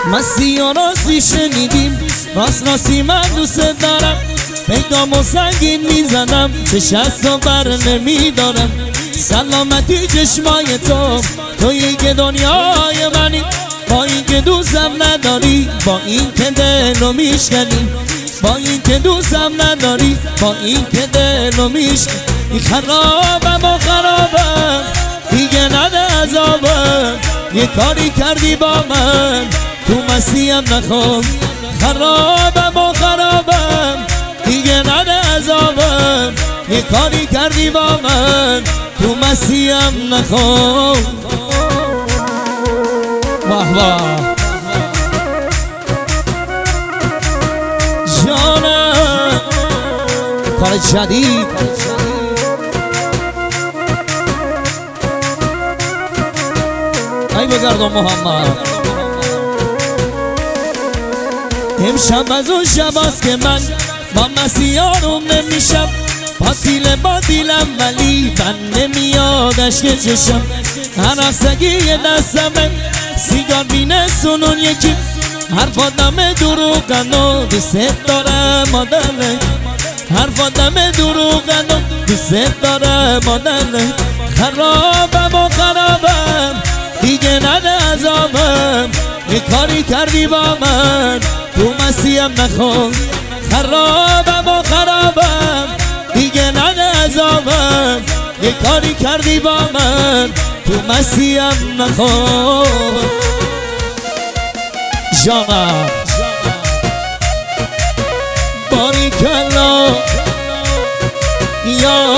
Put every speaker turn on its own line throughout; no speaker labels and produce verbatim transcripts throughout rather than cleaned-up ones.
مستی و راستی شنیدیم، راست راستی من دوست دارم. پیدام و سنگین میزنم، چه شست و بر نمیدارم. سلامتی چشمای تو، تویی که دنیای منی. با این که دوستم نداری، با این که دلو میشکنی. با این که دوستم نداری، با این که دلو میشکنی. این خرابم و خرابم، دیگه نده عذابم. یه کاری کردی با من، تو مسیحم نخوام. خرابم و خرابم، دیگه نده عذابم. یه کاری کردی با من، تو مسیحم نخوام. واه واه جانم، کار جدید. ای بگردم محمد. امشب از اون شب هست که من با مسیح آروم نمیشم. باطیل باطیلم ولی من نمیادش که چشم. هر افسگی دستمه سیگار بینه سنون یکی. حرف آدم دروغن و دوست دارم آدمه. حرف آدم دروغن و دوست دارم آدمه. خرابم و خرابم، دیگه نده عذابم. یه کاری کردی با من، تو مسیحم نخوام. خرابم و خرابم، دیگه نده عذابم. یه کاری کردی با من، تو مسیحم نخوام. جانم باریکلا یا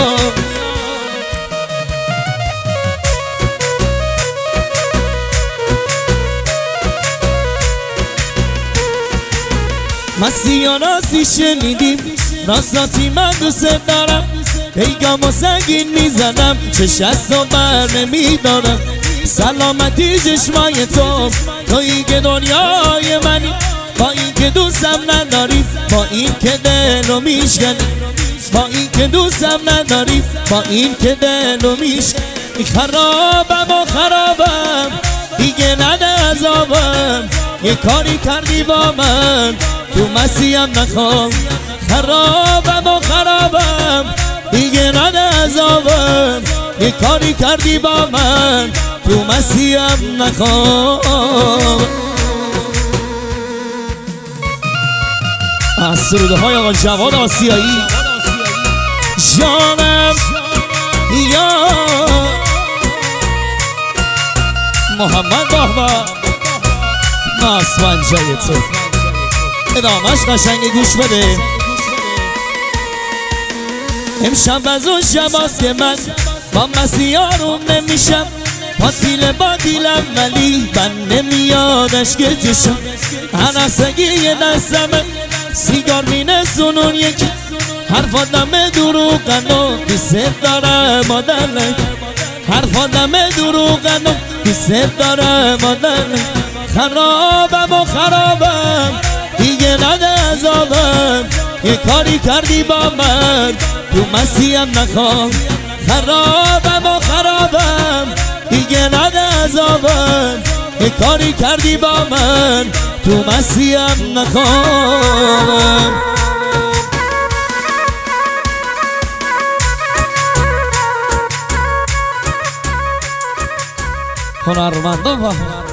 مستی و راستی شنیدیم، راست راستی من دوست دارم. پیگام و سنگین میزنم، چه شست و بر نمیدارم. سلامتی چشمای تو، تویی که دنیای منی. با این که دوستم نداری، با این که دلو میشکنی. با این که دوستم نداری، با این که دلو میشکنی. خرابم و خرابم، دیگه نده عذابم. یه کاری کردی با من، تو مسیحم نخوام. خرابم و خرابم، دیگه نده عذابم. یه کاری کردی با من، تو مسیحم نخوام. از سروده های آقا جواد آسیایی. جانم یا محمد بابا ناسوان جای تو. ادامش قشنگی گوش بده. امشب از اون شب هست که من با مسیح آروم نمیشم. باطیل باطیلم ولی من نمیادش که چشم. هر افسگی دستمه سیگار مینه سنون یکی. حرف آدم دروغن و دوست دارم آدمه. حرف آدم دروغن و دوست دارم آدمه. خرابم و خرابم، دیگه نده عذابم. یه کاری کردی با من، تو مسیحم نخوام. خرابم و خرابم، دیگه نده عذابم. یه کاری کردی با من، تو مسیحم نخوام. هنرمندان